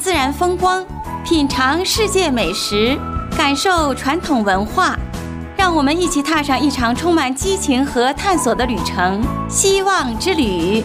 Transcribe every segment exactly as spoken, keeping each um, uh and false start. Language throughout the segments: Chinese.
自然风光，品尝世界美食，感受传统文化。让我们一起踏上一场充满激情和探索的旅程——希望之旅。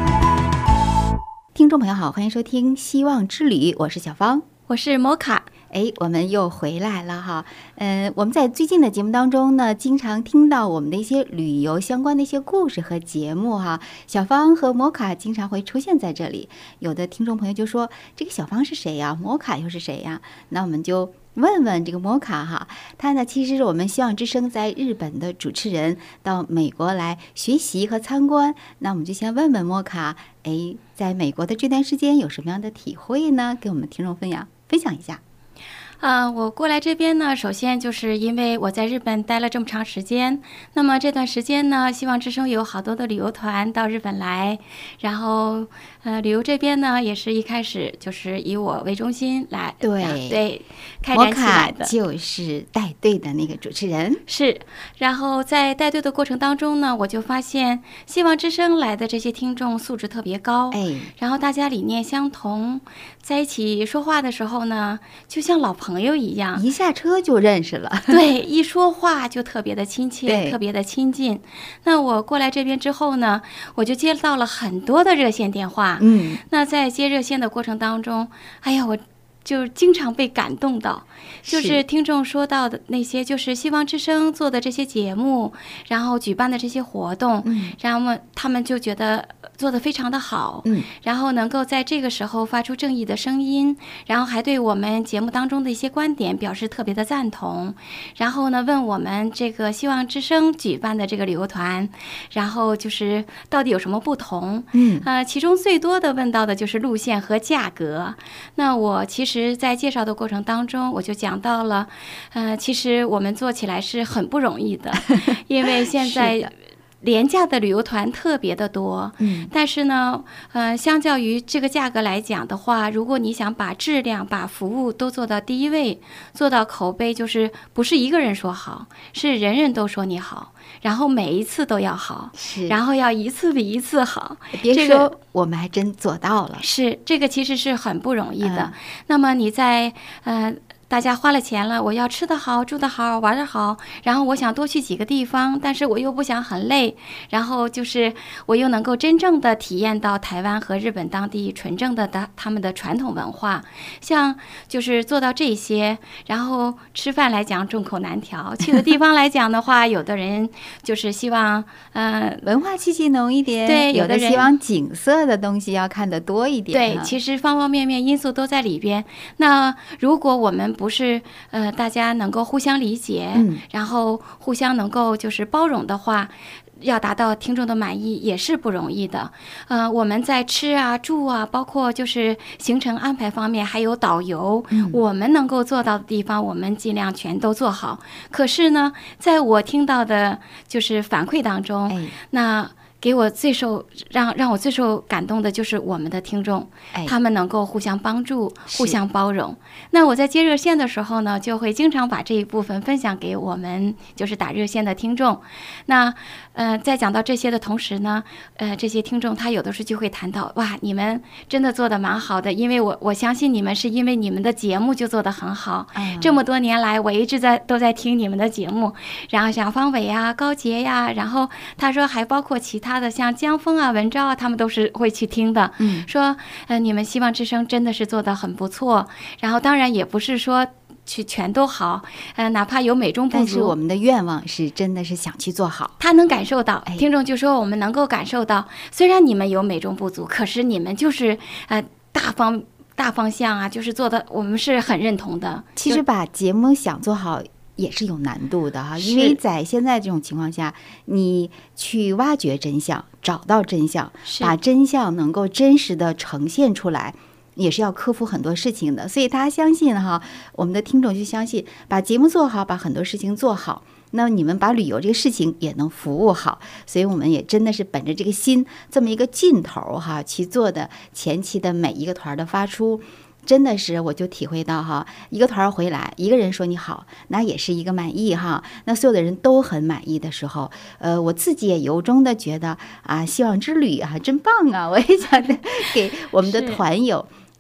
听众朋友好，欢迎收听《希望之旅》，我是小芳， 我是摩卡。 哎，我们又回来了哈。嗯、呃，我们在最近的节目当中呢，经常听到我们的一些旅游相关的一些故事和节目哈。小芳和摩卡经常会出现在这里。有的听众朋友就说：“这个小芳是谁呀？摩卡又是谁呀？”那我们就问问这个摩卡哈，他呢其实是我们希望之声在日本的主持人，到美国来学习和参观。那我们就先问问摩卡，哎，在美国的这段时间有什么样的体会呢？给我们听众分享分享一下。 啊、呃，我过来这边呢，首先就是因为我在日本待了这么长时间，那么这段时间呢，希望之声有好多的旅游团到日本来，然后呃，旅游这边呢，也是一开始就是以我为中心来对对开展起来的， 就是带队的那个主持人是。然后在带队的过程当中呢，我就发现希望之声来的这些听众素质特别高， 哎， 然后大家理念相同，在一起说话的时候呢，就像老朋友朋友一样， 一下车就认识了。 对，一说话就特别的亲切，特别的亲近。那我过来这边之后呢，我就接到了很多的热线电话。 嗯， 那在接热线的过程当中，哎呀，我就经常被感动到，就是听众说到的那些，就是希望之声做的这些节目，然后举办的这些活动， 嗯， 然后他们就觉得做得非常的好， 嗯， 然后能够在这个时候发出正义的声音，然后还对我们节目当中的一些观点表示特别的赞同，然后呢问我们这个希望之声举办的这个旅游团，然后就是到底有什么不同， 嗯， 呃，其中最多的问到的就是路线和价格。那我其实在介绍的过程当中，我就讲到了，呃，其实我们做起来是很不容易的，因为现在廉价的旅游团特别的多， 嗯， 但是呢，呃，相较于这个价格来讲的话，如果你想把质量、把服务都做到第一位，做到口碑，就是不是一个人说好，是人人都说你好，然后每一次都要好， 是， 然后要一次比一次好。 别说、 这个、 我们还真做到了， 是这个其实是很不容易的。 嗯、 那么你在呃。大家花了钱了，我要吃得好，住得好，玩得好，然后我想多去几个地方，但是我又不想很累，然后就是我又能够真正的体验到台湾和日本当地纯正的的他们的传统文化，像就是做到这些，然后吃饭来讲众口难调，去的地方来讲的话，有的人就是希望呃文化气息浓一点， 对， 有的希望景色的东西要看得多一点， 对，其实方方面面因素都在里边。那如果我们不是呃大家能够互相理解， 嗯， 然后互相能够就是包容的话，要达到听众的满意也是不容易的。呃，我们在吃啊、住啊，包括就是行程安排方面，还有导游， 嗯、 我们能够做到的地方，我们尽量全都做好。可是呢，在我听到的就是反馈当中， 哎、 那给我最受让让我最受感动的就是我们的听众， 哎、 他们能够互相帮助、互相包容。那我在接热线的时候呢，就会经常把这一部分分享给我们就是打热线的听众。那呃，在讲到这些的同时呢，呃，这些听众他有的时候就会谈到，哇，你们真的做得蛮好的，因为我我相信你们是因为你们的节目就做得很好。 嗯、 这么多年来，我一直在都在听你们的节目，然后像方伟呀、高杰呀，然后他说还包括其他。他的像江峰啊、文昭啊，他们都是会去听的。 嗯， 说呃，你们希望之声真的是做得很不错。然后当然也不是说去全都好，呃，哪怕有美中不足， 但是我们的愿望是真的是想去做好。 他能感受到， 哎、 听众就说我们能够感受到，虽然你们有美中不足，可是你们就是呃大方大方向啊，就是做的我们是很认同的。 其实把节目想做好也是有难度的哈，因为在现在这种情况下，你去挖掘真相，找到真相，把真相能够真实的呈现出来，也是要克服很多事情的。所以他相信哈，我们的听众就相信，把节目做好，把很多事情做好，那你们把旅游这个事情也能服务好。所以我们也真的是本着这个心，这么一个劲头哈，去做的前期的每一个团的发出。真的是我就体会到哈，一个团回来，一个人说你好，那也是一个满意哈。那所有的人都很满意的时候，呃，我自己也由衷的觉得啊，希望之旅啊，真棒啊！我也想给我们的团友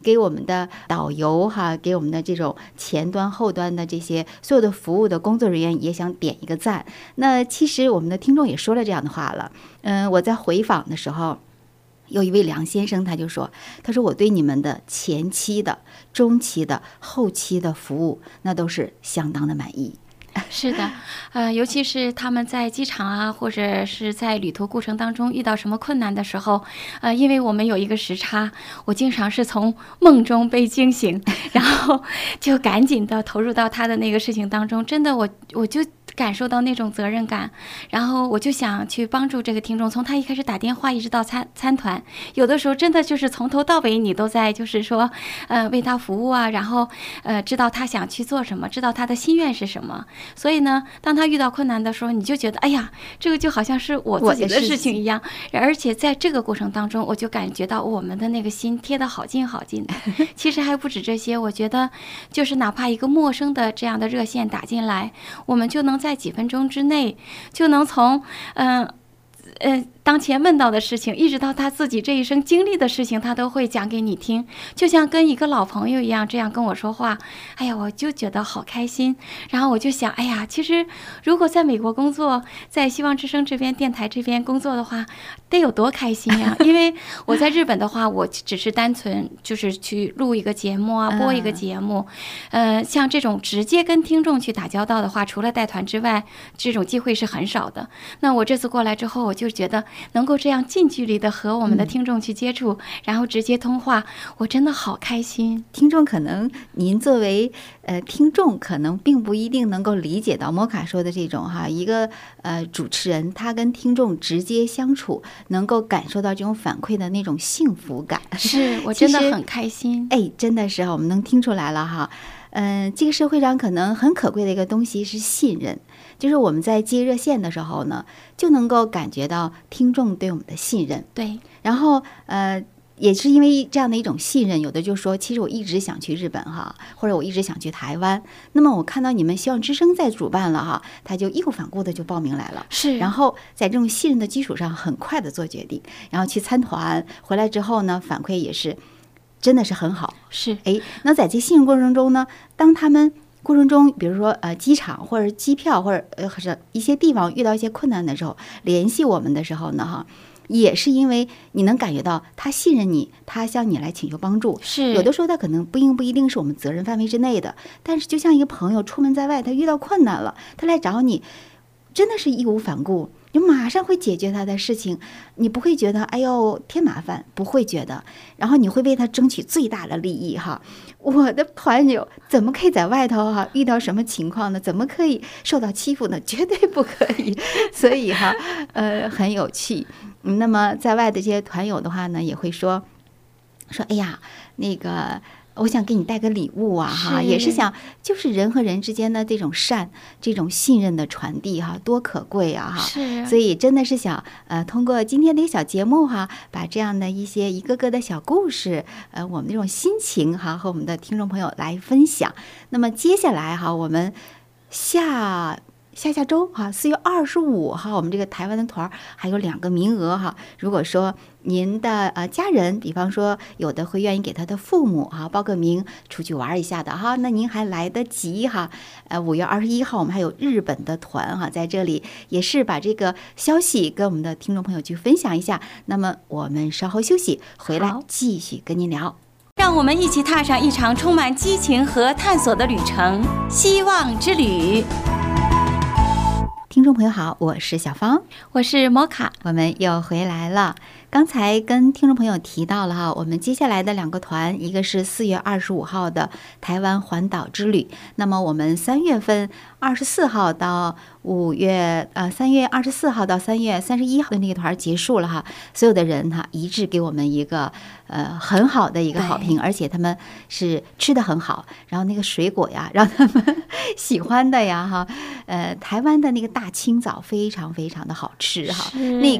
给我们的导游哈，给我们的这种前端后端的这些所有的服务的工作人员也想点一个赞。那其实我们的听众也说了这样的话了，嗯，我在回访的时候，有一位梁先生他就说，他说我对你们的前期的、中期的、后期的服务那都是相当的满意。 是的，呃，尤其是他们在机场啊，或者是在旅途过程当中遇到什么困难的时候，呃，因为我们有一个时差，我经常是从梦中被惊醒，然后就赶紧的投入到他的那个事情当中。真的，我我就感受到那种责任感，然后我就想去帮助这个听众，从他一开始打电话一直到参参团，有的时候真的就是从头到尾你都在就是说，呃，为他服务啊，然后呃，知道他想去做什么，知道他的心愿是什么。所以呢，当他遇到困难的时候，你就觉得，哎呀，这个就好像是我自己的事情一样。而且在这个过程当中，我就感觉到我们的那个心贴得好近好近的。其实还不止这些，我觉得就是哪怕一个陌生的这样的热线打进来，我们就能在几分钟之内就能从嗯。呃呃，当前问到的事情，一直到他自己这一生经历的事情，他都会讲给你听，就像跟一个老朋友一样，这样跟我说话。哎呀，我就觉得好开心。然后我就想，哎呀，其实如果在美国工作，在希望之声这边电台这边工作的话，得有多开心呀！因为我在日本的话，我只是单纯就是去录一个节目啊，播一个节目。呃，像这种直接跟听众去打交道的话，除了带团之外，这种机会是很少的。那我这次过来之后，我就觉得能够这样近距离的和我们的听众去接触，嗯、然后直接通话，我真的好开心。 听众可能您作为呃听众，可能并不一定能够理解到摩卡说的这种哈，一个呃主持人他跟听众直接相处，能够感受到这种反馈的那种幸福感。 是我真的很开心。 哎，真的是我们能听出来了哈。嗯、呃，这个社会上可能很可贵的一个东西是信任。就是我们在接热线的时候呢，就能够感觉到听众对我们的信任。 对， 然后呃，也是因为这样的一种信任，有的就说，其实我一直想去日本哈，或者我一直想去台湾。那么我看到你们希望之声在主办了哈，他就义无反顾的就报名来了。 是， 然后在这种信任的基础上，很快的做决定，然后去参团，回来之后呢，反馈也是真的是很好。 是， 哎，那在这信任过程中呢，当他们过程中，比如说呃机场或者机票或者呃或者一些地方遇到一些困难的时候，联系我们的时候呢，哈，也是因为你能感觉到他信任你，他向你来请求帮助。 是， 有的时候他可能不应不一定是我们责任范围之内的，但是就像一个朋友出门在外，他遇到困难了，他来找你，真的是义无反顾。你马上会解决他的事情，你不会觉得哎呦添麻烦，不会觉得，然后你会为他争取最大的利益哈。我的团友怎么可以在外头哈遇到什么情况呢？怎么可以受到欺负呢？绝对不可以。所以哈，呃，很有趣。那么在外的这些团友的话呢，也会说说哎呀，那个。我想给你带个礼物啊，哈，也是想就是人和人之间的这种善、这种信任的传递哈，多可贵啊，哈。 是。 所以真的是想呃，通过今天的一个小节目哈，把这样的一些一个个的小故事，呃，我们这种心情哈，和我们的听众朋友来分享。那么接下来哈，我们下。下下周哈，四月二十五号，我们这个台湾的团还有两个名额哈。如果说您的呃家人，比方说有的会愿意给他的父母哈报个名出去玩一下的哈，那您还来得及哈。呃，五月二十一号我们还有日本的团哈，在这里也是把这个消息跟我们的听众朋友去分享一下。那么我们稍后休息，回来继续跟您聊。 让我们一起踏上一场充满激情和探索的旅程，希望之旅。 听众朋友好，我是小芳， 我是摩卡， 我们又回来了。刚才跟听众朋友提到了哈，我们接下来的两个团，一个是四月二十五号的台湾环岛之旅，那么我们三月份二十四号到五月呃三月二十四号到三月三十一号的那个团结束了哈，所有的人哈一致给我们一个呃很好的一个好评，而且他们是吃的很好，然后那个水果呀让他们喜欢的呀哈，呃台湾的那个大清早非常非常的好吃哈，那个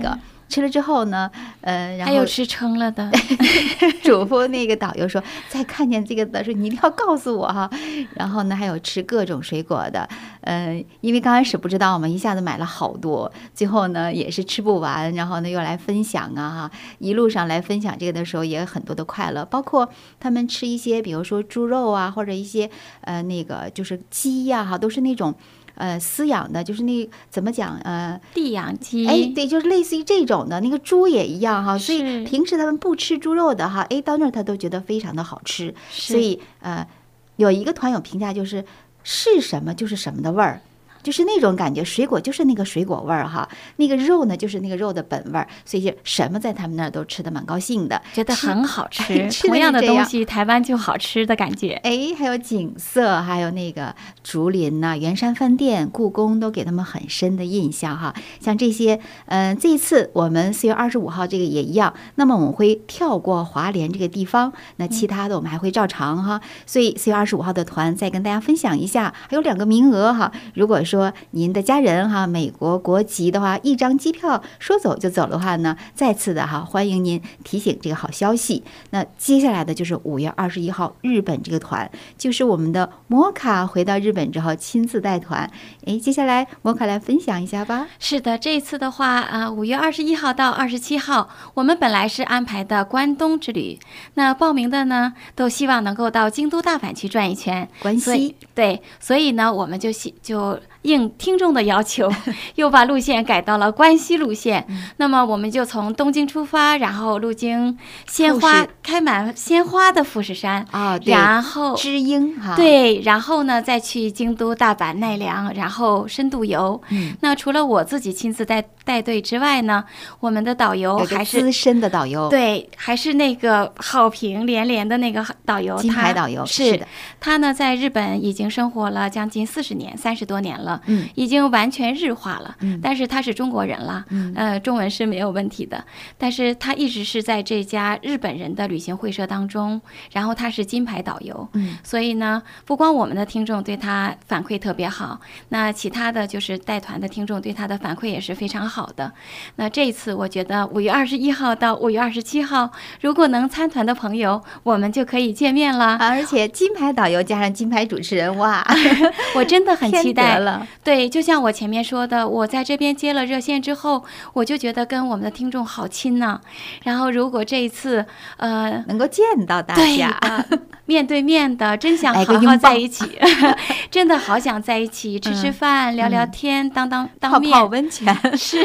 吃了之后呢，呃，然后还有吃撑了的， 嘱咐那个导游说，再看见这个的时候，你一定要告诉我哈。然后呢，还有吃各种水果的，呃，因为刚开始不知道嘛，一下子买了好多，最后呢也是吃不完，然后呢又来分享啊哈，一路上来分享这个的时候也有很多的快乐，包括他们吃一些，比如说猪肉啊，或者一些呃那个就是鸡呀、啊、哈，都是那种。呃，饲养的，就是那怎么讲？呃， 地养鸡， 哎，对，就是类似于这种的，那个猪也一样哈。所以平时他们不吃猪肉的哈，哎，到那儿他都觉得非常的好吃。所以呃，有一个团友评价就是是什么就是什么的味儿。就是那种感觉，水果就是那个水果味儿哈，那个肉呢就是那个肉的本味儿，所以什么在他们那儿都吃的蛮高兴的， 觉得很好吃。同样的东西，台湾就好吃的感觉。 哎，还有景色，还有那个竹林呐、啊、圆山饭店、故宫，都给他们很深的印象哈。像这些，嗯、呃，这一次我们四月二十五号这个也一样，那么我们会跳过华联这个地方，那其他的我们还会照常哈。所以四月二十五号的团再跟大家分享一下，还有两个名额哈，如果说说您的家人哈，美国国籍的话，一张机票说走就走的话呢，再次的哈，欢迎您提醒这个好消息。那接下来的就是五月二十一号日本这个团，就是我们的摩卡回到日本之后亲自带团。哎，接下来摩卡来分享一下吧。 是的，这一次的话啊，五月二十一号到二十七号，我们本来是安排的关东之旅，那报名的呢，都希望能够到京都、大阪去转一圈。 关西对，所以呢，我们就就。应听众的要求，又把路线改到了关西路线。嗯、那么我们就从东京出发，然后路经鲜花开满鲜花的富士山啊、哦， 然后知音哈， 对，然后呢再去京都、大阪、奈良，然后深度游。嗯，那除了我自己亲自带带队之外呢，我们的导游还是资深的导游， 对，还是那个好评连连的那个导游， 金牌导游是的，他呢在日本已经生活了将近四十年，三十多年了。 嗯， 已经完全日化了。 嗯， 但是他是中国人了， 嗯， 呃，中文是没有问题的。但是他一直是在这家日本人的旅行会社当中，然后他是金牌导游。 嗯， 所以呢，不光我们的听众对他反馈特别好，那其他的就是带团的听众对他的反馈也是非常好的。那这一次，我觉得五月二十一号到五月二十七号，如果能参团的朋友，我们就可以见面了。 而且金牌导游加上金牌主持人，哇， 我真的很期待了。 对，就像我前面说的，我在这边接了热线之后，我就觉得跟我们的听众好亲呢、啊。然后如果这一次，呃， 能够见到大家， 对面对面的，真想好好在一起，真的好想在一起吃吃饭、嗯、聊聊天、嗯、当当当面泡泡温泉， 是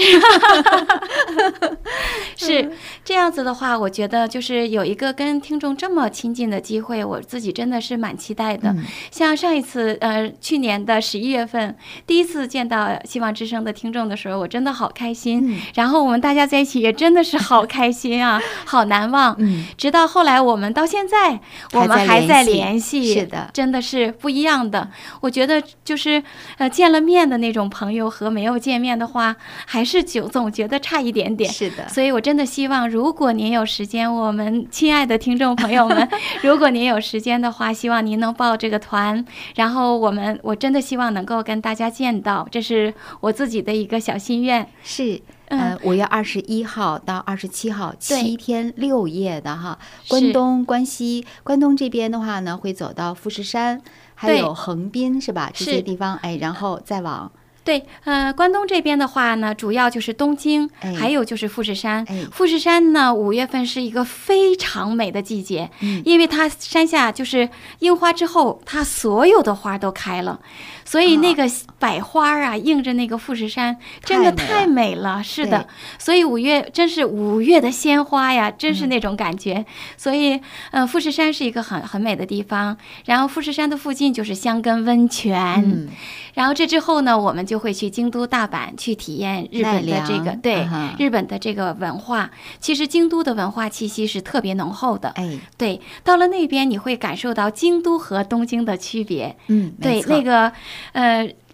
是这样子的话，我觉得就是有一个跟听众这么亲近的机会，我自己真的是蛮期待的。 嗯、 像上一次，呃，去年的十一月份。第一次见到希望之声的听众的时候，我真的好开心、 嗯、 然后我们大家在一起也真的是好开心啊好难忘、 嗯、 直到后来我们到现在我们还在联系， 是的， 真的是不一样的。我觉得就是呃见了面的那种朋友和没有见面的话还是就总觉得差一点点， 是的。 所以我真的希望如果您有时间，我们亲爱的听众朋友们如果您有时间的话，希望您能报这个团，然后我们我真的希望能够跟大家见到，这是我自己的一个小心愿。 是，呃，五月二十一号到二十七号，七天六夜的哈。关东、关西，关东这边的话呢，会走到富士山，还有横滨，是吧？这些地方，哎，然后再往。 对，呃，关东这边的话呢，主要就是东京， 哎、 还有就是富士山。 哎、 富士山呢，五月份是一个非常美的季节， 嗯、 因为它山下就是樱花之后，它所有的花都开了，所以那个百花啊，映着那个富士山，真的太美了。是的，所以五月真是五月的鲜花呀，真是那种感觉。嗯、所以，呃，富士山是一个很很美的地方。然后富士山的附近就是箱根温泉。 嗯、 然后这之后呢，我们就会去京都、大阪去体验日本的这个对、 嗯、 日本的这个文化。其实京都的文化气息是特别浓厚的， 哎， 对，到了那边你会感受到京都和东京的区别。 嗯， 对，那个呃。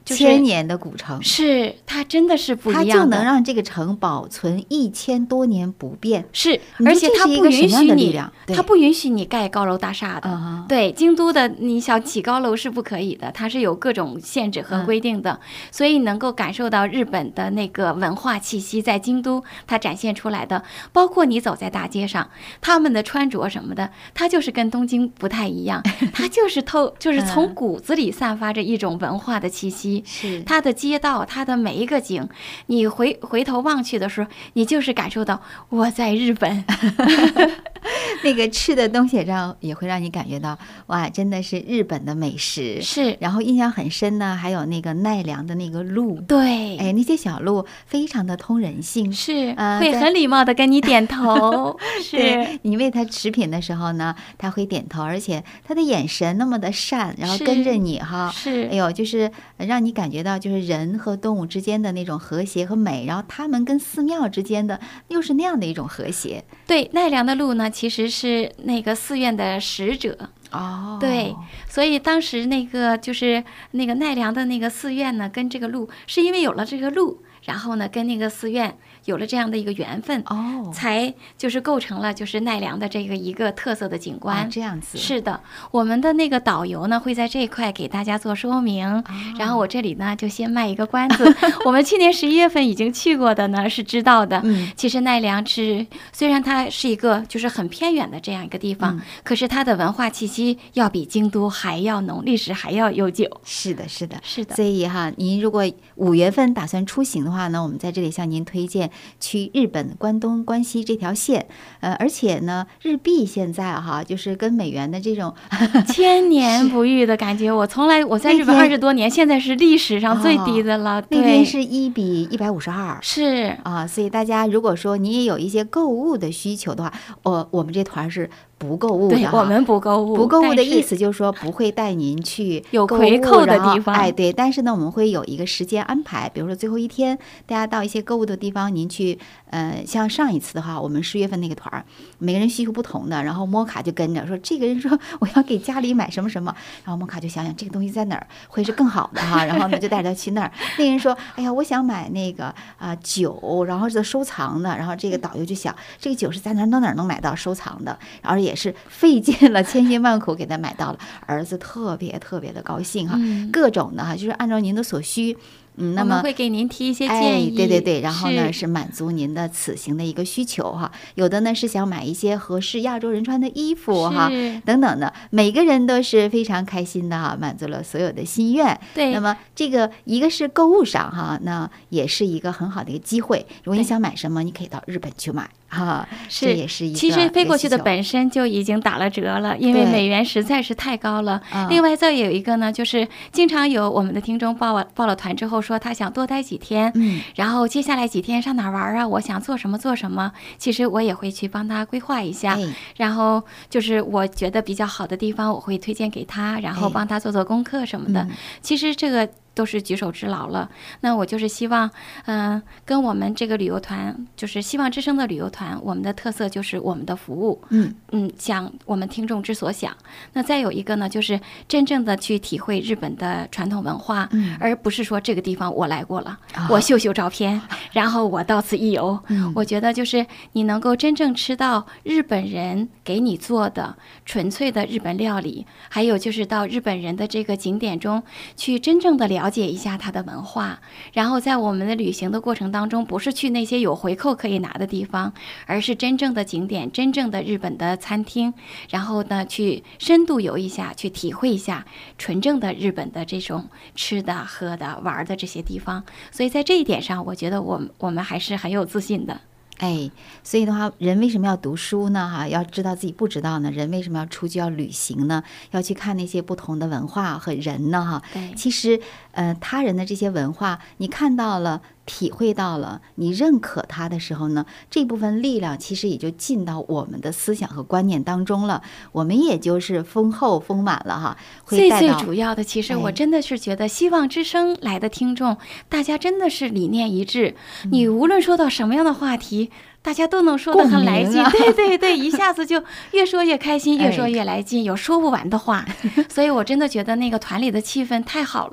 就是千年的古城， 是它真的是不一样的， 它就能让这个城保存一千多年不变。 是，而且它不允许你，它不允许你盖高楼大厦的。 嗯、 对，京都的你想起高楼是不可以的，它是有各种限制和规定的，嗯、所以能够感受到日本的那个文化气息在京都它展现出来的。包括你走在大街上，他们的穿着什么的，它就是跟东京不太一样，它就是透，就是从骨子里散发着一种文化的气息。 是、嗯、 它的街道，它的每一个景，你回回头望去的时候，你就是感受到我在日本。 那个吃的东西让也会让你感觉到哇，真的是日本的美食。 是， 然后印象很深呢，还有那个奈良的那个路， 对， 哎，那些小路非常的通人性， 是、 呃、 会很礼貌的跟你点头。是， 你喂他食品的时候呢，他会点头，而且他的眼神那么的善，然后跟着你哈， 是， 哎呦，就是让你感觉到就是人和动物之间的那种和谐和美，然后他们跟寺庙之间的又是那样的一种和谐。 对，奈良的路呢，其实是那个寺院的使者。 哦， 对，所以当时那个就是那个奈良的那个寺院呢，跟这个路是因为有了这个路，然后呢跟那个寺院有了这样的一个缘分， 哦， 才就是构成了就是奈良的这个一个特色的景观。 哦、这样子。 是的，我们的那个导游呢会在这一块给大家做说明，哦、然后我这里呢就先卖一个关子。我们去年十一月份已经去过的呢是知道的。 嗯， 其实奈良是虽然它是一个就是很偏远的这样一个地方， 嗯、 可是它的文化气息要比京都还要浓，历史还要悠久。 是的，是的， 是的。 所以哈，您如果五月份打算出行的话呢，我们在这里向您推荐去日本关东关西这条线。呃，而且呢，日币现在哈，就是跟美元的这种千年不遇的感觉。我从来我在日本二十多年，现在是历史上最低的了。 哦、那天是一比一百五十二。 是啊，所以大家如果说你也有一些购物的需求的话，我我们这团是不购物的。 对，我们不购物。 不购物的意思就是说不会带您去有回扣的地方。 哎，对，但是呢，我们会有一个时间安排，比如说最后一天，大家到一些购物的地方，您去，呃，像上一次的话，我们十月份那个团，每个人需求不同的，然后摩卡就跟着说，这个人说我要给家里买什么什么，然后摩卡就想想这个东西在哪儿会是更好的哈，然后呢就带着他去那儿。那个人说，哎呀，我想买那个啊、呃、酒，然后是收藏的，然后这个导游就想，这个酒是在哪儿哪儿能买到收藏的，然后也是费尽了千辛万苦给他买到了，儿子特别特别的高兴哈， 嗯、 各种的哈，就是按照您的所需。嗯，那么我们会给您提一些建议， 哎、对对对，然后呢是, 是满足您的此行的一个需求哈。有的呢是想买一些合适亚洲人穿的衣服哈，等等的，每个人都是非常开心的哈，满足了所有的心愿。 对， 那么这个一个是购物上哈，那也是一个很好的一个机会。如果你想买什么，你可以到日本去买哈， 是， 这也是一个。 其实飞过去的本身就已经打了折了，因为美元实在是太高了。另外再有一个呢，就是经常有我们的听众报了报了团之后说他想多待几天， 嗯， 然后接下来几天上哪玩啊？我想做什么做什么。其实我也会去帮他规划一下， 哎、 然后就是我觉得比较好的地方，我会推荐给他，然后帮他做做功课什么的。 哎嗯、 其实这个都是举手之劳了。那我就是希望，嗯、呃，跟我们这个旅游团，就是希望之声的旅游团，我们的特色就是我们的服务， 嗯嗯，想我们听众之所想。那再有一个呢，就是真正的去体会日本的传统文化， 嗯、 而不是说这个地方我来过了， 啊、 我秀秀照片，然后我到此一游。 嗯、 我觉得就是你能够真正吃到日本人给你做的纯粹的日本料理，还有就是到日本人的这个景点中去真正的了解一下它的文化，然后在我们的旅行的过程当中，不是去那些有回扣可以拿的地方，而是真正的景点，真正的日本的餐厅，然后呢去深度游一下，去体会一下纯正的日本的这种吃的喝的玩的这些地方。所以在这一点上，我觉得我们我们还是很有自信的。 哎，所以的话，人为什么要读书呢？哈，要知道自己不知道呢。人为什么要出去要旅行呢？要去看那些不同的文化和人呢？哈， 对， 其实，呃，他人的这些文化，你看到了，体会到了，你认可它的时候呢，这部分力量其实也就进到我们的思想和观念当中了，我们也就是丰厚丰满了哈。会带到最最主要的，其实我真的是觉得，希望之声来的听众，哎、大家真的是理念一致。嗯、你无论说到什么样的话题，大家都能说得很来劲， 啊、 对对对，一下子就越说越开心，越说越来劲，有说不完的话。所以我真的觉得那个团里的气氛太好了。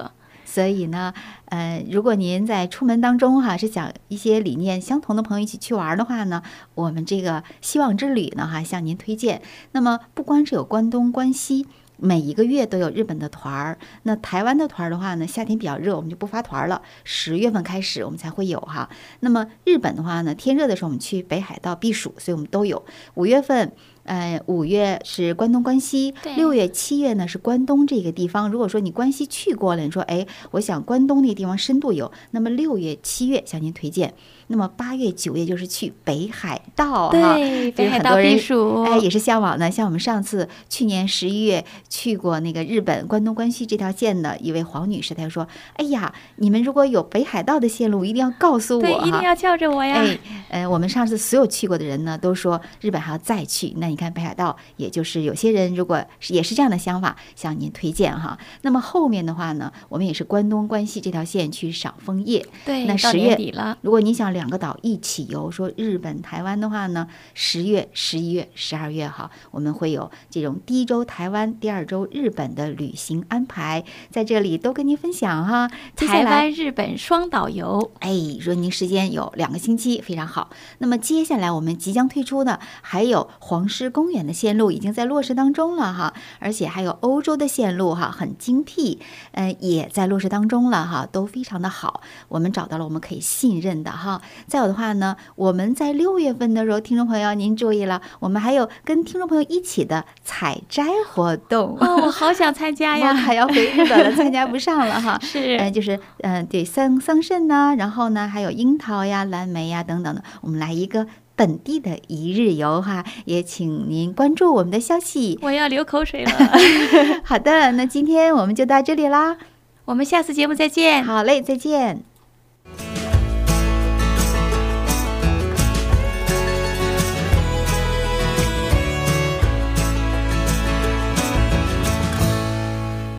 所以呢，呃，如果您在出门当中哈、啊、是想一些理念相同的朋友一起去玩的话呢，我们这个希望之旅呢哈、啊、向您推荐。那么不光是有关东、关西。每一个月都有日本的团儿，那台湾的团儿的话呢，夏天比较热，我们就不发团了，十月份开始我们才会有哈。那么日本的话呢，天热的时候我们去北海道避暑，所以我们都有。五月份，呃，五月是关东、关西，六月、七月呢是关东这个地方。如果说你关西去过了，你说哎，我想关东那个地方深度游，那么六月、七月向您推荐。那么八月、九月就是去北海道哈， 对，北海道避暑， 哎，也是向往的。像我们上次去年十一月去过那个日本关东、关西这条线的一位黄女士，她就说：“哎呀，你们如果有北海道的线路，一定要告诉我， 对，一定要叫着我呀。” 哎，呃，我们上次所有去过的人呢，都说日本还要再去。那你看北海道，也就是有些人如果也是这样的想法，向您推荐哈。那么后面的话呢，我们也是关东、关西这条线去赏枫叶。 对， 那十月底了， 如果你想两个岛一起游，说日本、台湾的话呢，十月、十一月、十二月哈，我们会有这种第一周台湾、第二周日本的旅行安排，在这里都跟您分享哈。 台湾、日本双岛游， 哎，说您时间有两个星期，非常好。那么接下来我们即将推出的还有黄石公园的线路已经在落实当中了哈，而且还有欧洲的线路哈，很精辟，呃，也在落实当中了哈，都非常的好。我们找到了我们可以信任的哈。再有的话呢，我们在六月份的时候，听众朋友您注意了，我们还有跟听众朋友一起的采摘活动哦，我好想参加呀！ 还要回日本了，参加不上了哈。 是， 呃，就是嗯、呃，对桑桑葚呐，然后呢还有樱桃呀、蓝莓呀等等的，我们来一个本地的一日游哈，也请您关注我们的消息。 我要流口水了。 好的，那今天我们就到这里啦， 我们下次节目再见。 好嘞，再见。